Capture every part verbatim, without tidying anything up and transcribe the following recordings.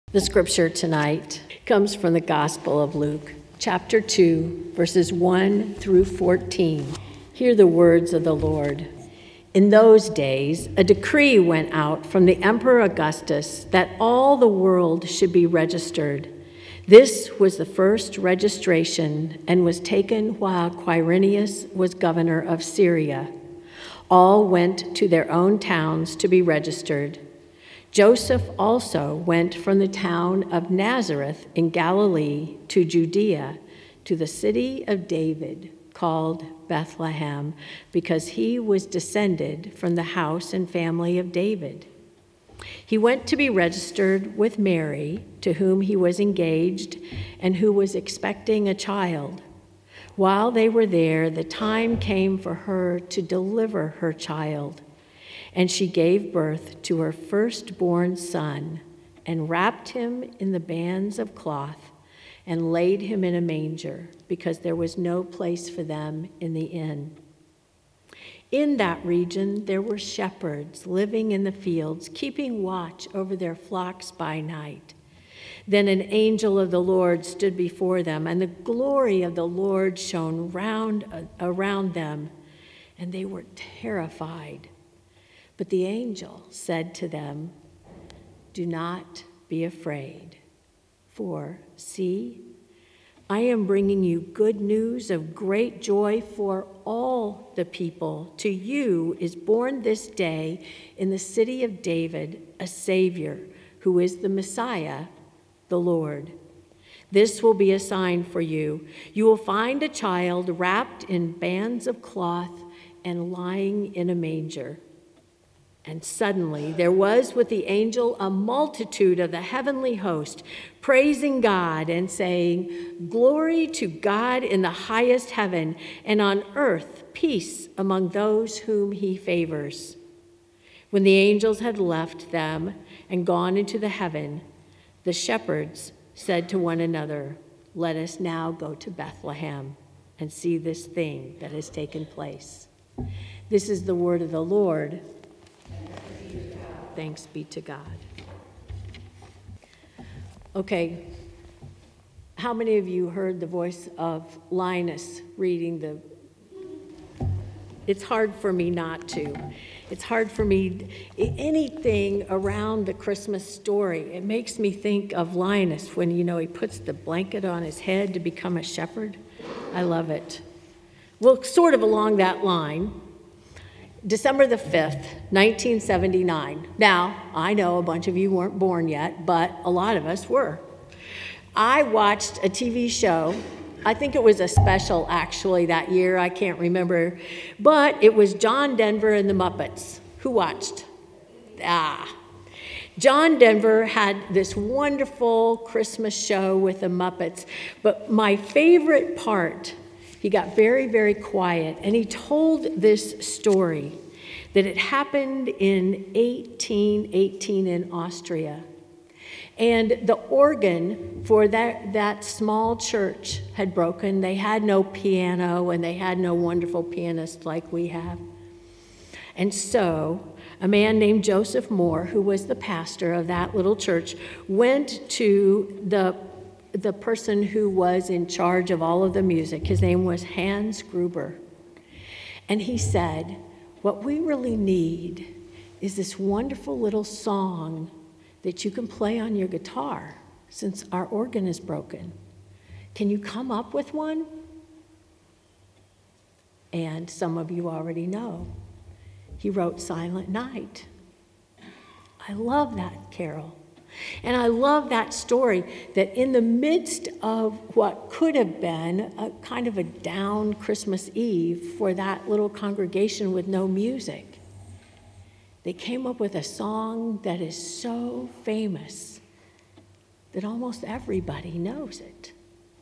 The scripture tonight comes from the Gospel of Luke, chapter two, verses one through fourteen. Hear the words of the Lord. In those days, a decree went out from the Emperor Augustus that all the world should be registered. This was the first registration and was taken while Quirinius was governor of Syria. All went to their own towns to be registered. Joseph also went from the town of Nazareth in Galilee to Judea, to the city of David, called Bethlehem, because he was descended from the house and family of David. He went to be registered with Mary, to whom he was engaged and who was expecting a child. While they were there, the time came for her to deliver her child. And she gave birth to her firstborn son, and wrapped him in the bands of cloth, and laid him in a manger, because there was no place for them in the inn. In that region there were shepherds living in the fields, keeping watch over their flocks by night. Then an angel of the Lord stood before them, and the glory of the Lord shone round around them, and they were terrified. But the angel said to them, "Do not be afraid, for see, I am bringing you good news of great joy for all the people. To you is born this day in the city of David a Savior, who is the Messiah, the Lord. This will be a sign for you. You will find a child wrapped in bands of cloth and lying in a manger." And suddenly there was with the angel a multitude of the heavenly host, praising God and saying, "Glory to God in the highest heaven, and on earth peace among those whom he favors." When the angels had left them and gone into the heaven, the shepherds said to one another, "Let us now go to Bethlehem and see this thing that has taken place." This is the word of the Lord. Thanks be to God. Okay, how many of you heard the voice of Linus reading the... It's hard for me not to. It's hard for me, anything around the Christmas story, it makes me think of Linus when, you know, he puts the blanket on his head to become a shepherd. I love it. Well, sort of along that line, December the fifth, nineteen seventy-nine. Now, I know a bunch of you weren't born yet, but a lot of us were. I watched a T V show. I think it was a special, actually, that year. I can't remember. But it was John Denver and the Muppets. Who watched? Ah. John Denver had this wonderful Christmas show with the Muppets. But my favorite part, he got very, very quiet, and he told this story that it happened in eighteen eighteen in Austria. And the organ for that, that small church had broken. They had no piano, and they had no wonderful pianist like we have. And so a man named Joseph Moore, who was the pastor of that little church, went to the the person who was in charge of all of the music. His name was Hans Gruber. And he said, "What we really need is this wonderful little song that you can play on your guitar since our organ is broken. Can you come up with one?" And some of you already know. He wrote Silent Night. I love that carol. And I love that story, that in the midst of what could have been a kind of a down Christmas Eve for that little congregation with no music, they came up with a song that is so famous that almost everybody knows it.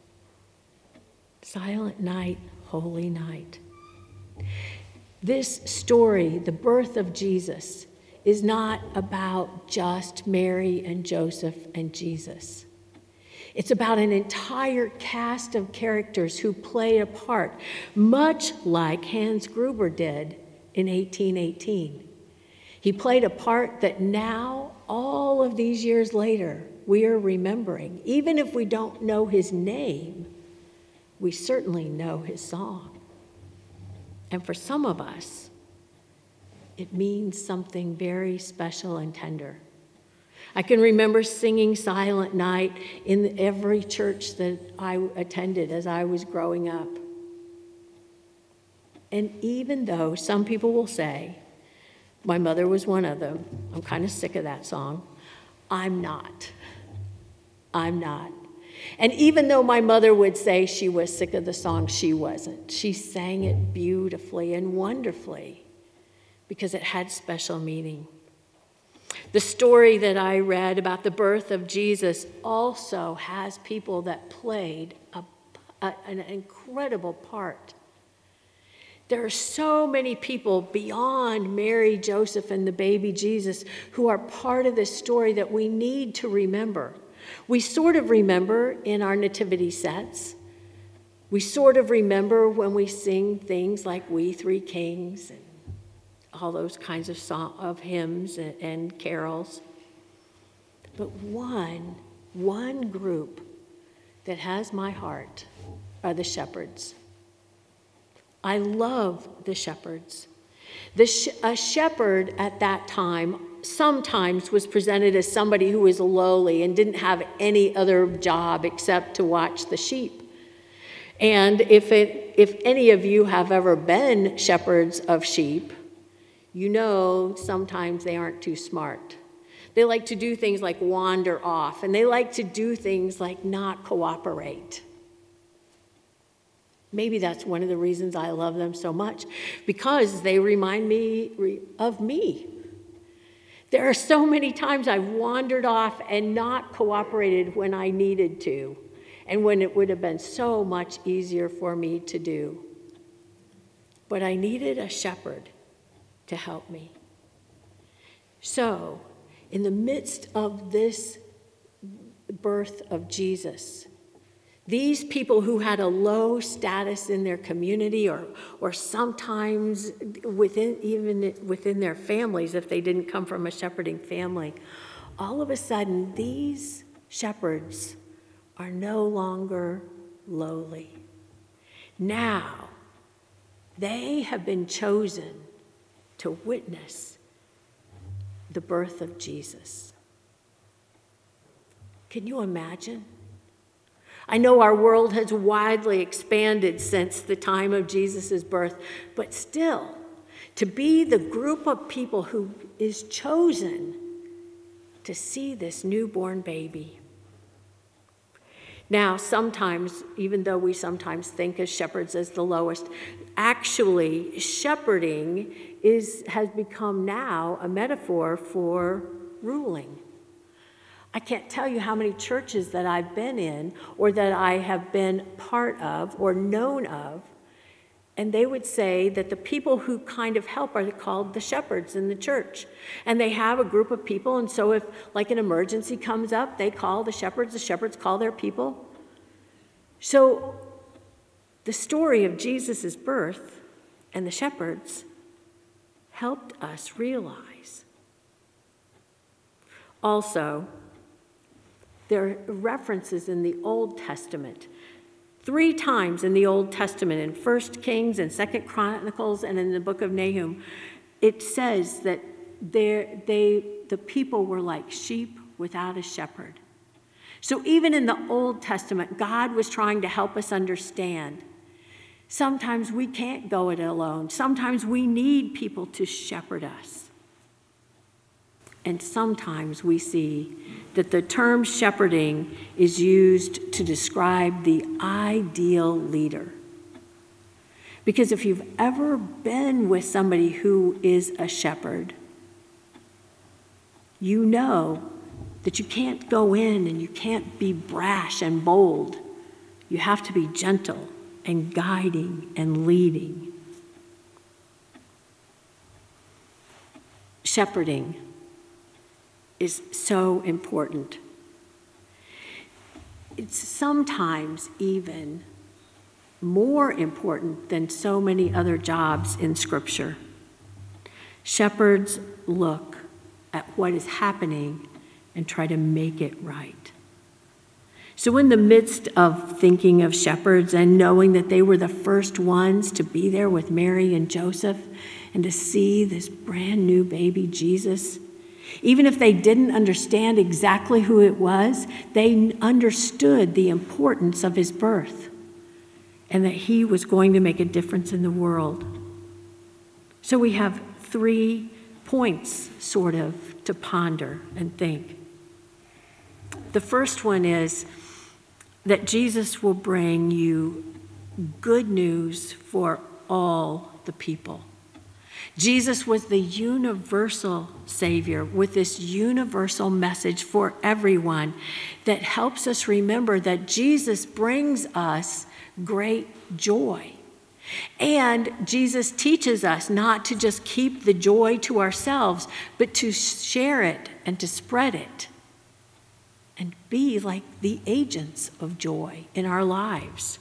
Silent Night, Holy Night. This story, the birth of Jesus, is not about just Mary and Joseph and Jesus. It's about an entire cast of characters who play a part, much like Hans Gruber did in eighteen eighteen. He played a part that now all of of these years later, we are remembering, even if we don't know his name, we certainly know his song. And for some of us, it means something very special and tender. I can remember singing Silent Night in every church that I attended as I was growing up. And even though some people will say, my mother was one of them, I'm kind of sick of that song, I'm not. I'm not. And even though my mother would say she was sick of the song, she wasn't. She sang it beautifully and wonderfully because it had special meaning. The story that I read about the birth of Jesus also has people that played a, a, an incredible part. There are so many people beyond Mary, Joseph, and the baby Jesus who are part of this story that we need to remember. We sort of remember in our nativity sets. We sort of remember when we sing things like We Three Kings and all those kinds of song, of hymns and, and carols. But one, one group that has my heart are the shepherds. I love the shepherds. The sh- a shepherd at that time sometimes was presented as somebody who was lowly and didn't have any other job except to watch the sheep. And if it, if any of you have ever been shepherds of sheep, you know sometimes they aren't too smart. They like to do things like wander off, and they like to do things like not cooperate. Maybe that's one of the reasons I love them so much, because they remind me of me. There are so many times I've wandered off and not cooperated when I needed to, and when it would have been so much easier for me to do. But I needed a shepherd to help me. So, in the midst of this birth of Jesus, these people who had a low status in their community, or, or sometimes within, even within their families, if they didn't come from a shepherding family, all of a sudden these shepherds are no longer lowly. Now, they have been chosen to witness the birth of Jesus. Can you imagine? I know our world has widely expanded since the time of Jesus' birth, but still, to be the group of people who is chosen to see this newborn baby. Now, sometimes, even though we sometimes think of shepherds as the lowest, actually, shepherding is has become now a metaphor for ruling. I can't tell you how many churches that I've been in or that I have been part of or known of, and they would say that the people who kind of help are called the shepherds in the church. And they have a group of people, and so if like an emergency comes up, they call the shepherds, the shepherds call their people. So the story of Jesus' birth and the shepherds helped us realize. Also, there are references in the Old Testament. Three times in the Old Testament, in First Kings and Second Chronicles and in the book of Nahum, it says that they, the people were like sheep without a shepherd. So even in the Old Testament, God was trying to help us understand. Sometimes we can't go it alone. Sometimes we need people to shepherd us. And sometimes we see that the term shepherding is used to describe the ideal leader. Because if you've ever been with somebody who is a shepherd, you know that you can't go in and you can't be brash and bold. You have to be gentle and guiding and leading. Shepherding is so important. It's sometimes even more important than so many other jobs in Scripture. Shepherds look at what is happening and try to make it right. So in the midst of thinking of shepherds and knowing that they were the first ones to be there with Mary and Joseph and to see this brand new baby Jesus, even if they didn't understand exactly who it was, they understood the importance of his birth and that he was going to make a difference in the world. So we have three points, sort of, to ponder and think. The first one is that Jesus will bring you good news for all the people. Jesus was the universal Savior with this universal message for everyone that helps us remember that Jesus brings us great joy. And Jesus teaches us not to just keep the joy to ourselves, but to share it and to spread it and be like the agents of joy in our lives.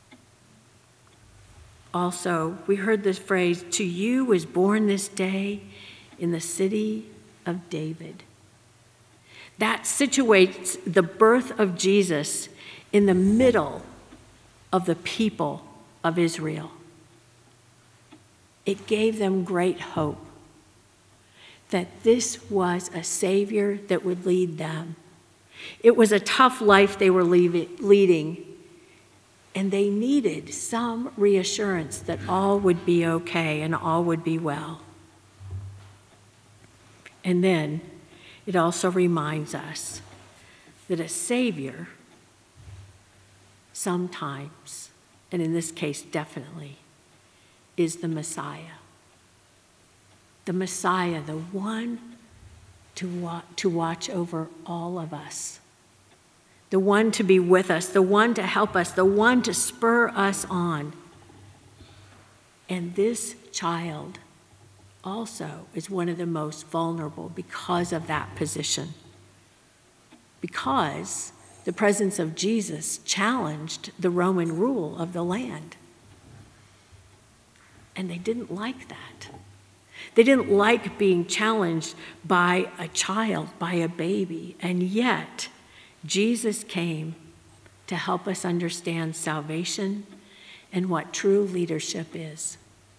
Also, we heard this phrase, "To you was born this day in the city of David." That situates the birth of Jesus in the middle of the people of Israel. It gave them great hope that this was a Savior that would lead them. It was a tough life they were leading, and they needed some reassurance that all would be okay and all would be well. And then it also reminds us that a Savior sometimes, and in this case definitely, is the Messiah. The Messiah, the one to, wa- to watch over all of us. The one to be with us, the one to help us, the one to spur us on. And this child also is one of the most vulnerable because of that position. Because the presence of Jesus challenged the Roman rule of the land. And they didn't like that. They didn't like being challenged by a child, by a baby. And yet, Jesus came to help us understand salvation and what true leadership is.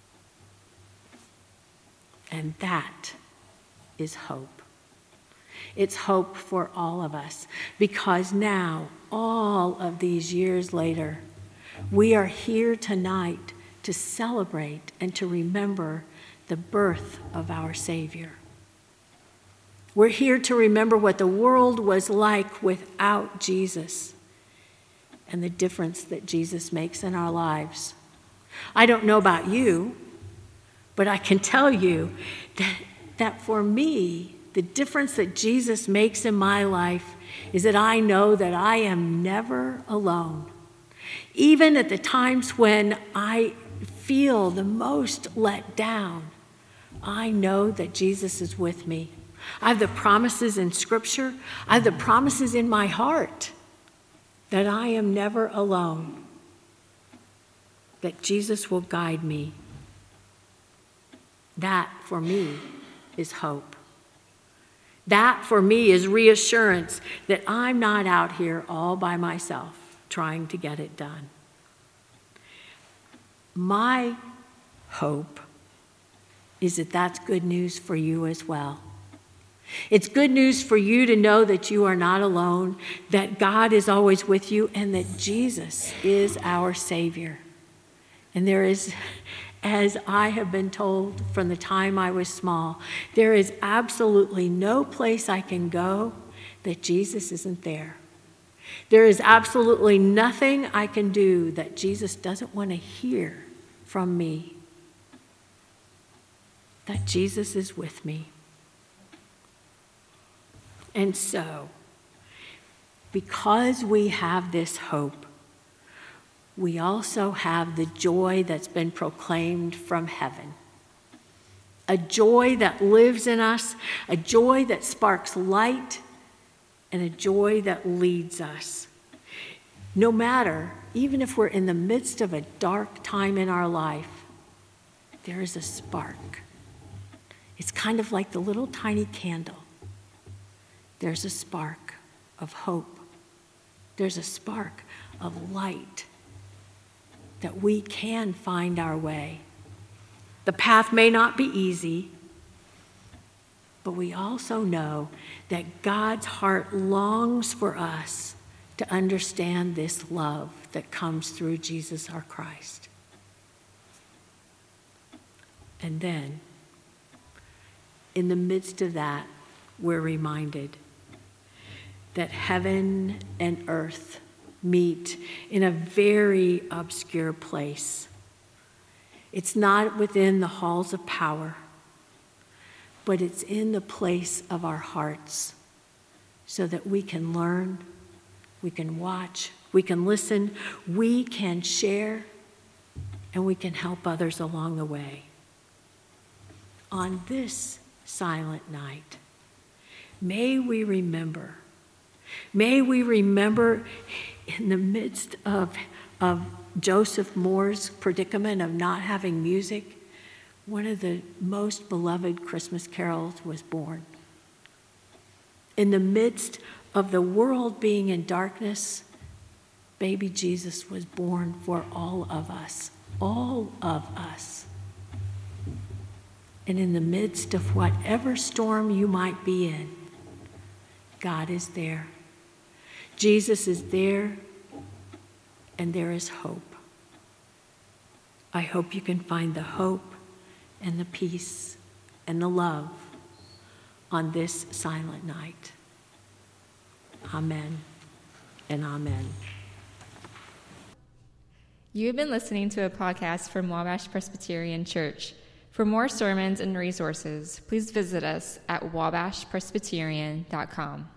And that is hope. It's hope for all of us, because now, all of these years later, we are here tonight to celebrate and to remember the birth of our Savior. We're here to remember what the world was like without Jesus and the difference that Jesus makes in our lives. I don't know about you, but I can tell you that, that for me, the difference that Jesus makes in my life is that I know that I am never alone. Even at the times when I feel the most let down, I know that Jesus is with me. I have the promises in Scripture. I have the promises in my heart that I am never alone, that Jesus will guide me. That, for me, is hope. That, for me, is reassurance that I'm not out here all by myself trying to get it done. My hope is that that's good news for you as well. It's good news for you to know that you are not alone, that God is always with you, and that Jesus is our Savior. And there is, as I have been told from the time I was small, there is absolutely no place I can go that Jesus isn't there. There is absolutely nothing I can do that Jesus doesn't want to hear from me. That Jesus is with me. And so, because we have this hope, we also have the joy that's been proclaimed from heaven. A joy that lives in us, a joy that sparks light, and a joy that leads us. No matter, even if we're in the midst of a dark time in our life, there is a spark. It's kind of like the little tiny candle there's a spark of hope. There's a spark of light that we can find our way. The path may not be easy, but we also know that God's heart longs for us to understand this love that comes through Jesus our Christ. And then, in the midst of that, we're reminded that heaven and earth meet in a very obscure place. It's not within the halls of power, but it's in the place of our hearts, so that we can learn, we can watch, we can listen, we can share, and we can help others along the way. On this silent night, may we remember, may we remember in the midst of, of Joseph Moore's predicament of not having music, one of the most beloved Christmas carols was born. In the midst of the world being in darkness, baby Jesus was born for all of us, all of us. And in the midst of whatever storm you might be in, God is there. Jesus is there, and there is hope. I hope you can find the hope and the peace and the love on this silent night. Amen and amen. You have been listening to a podcast from Wabash Presbyterian Church. For more sermons and resources, please visit us at wabash presbyterian dot com.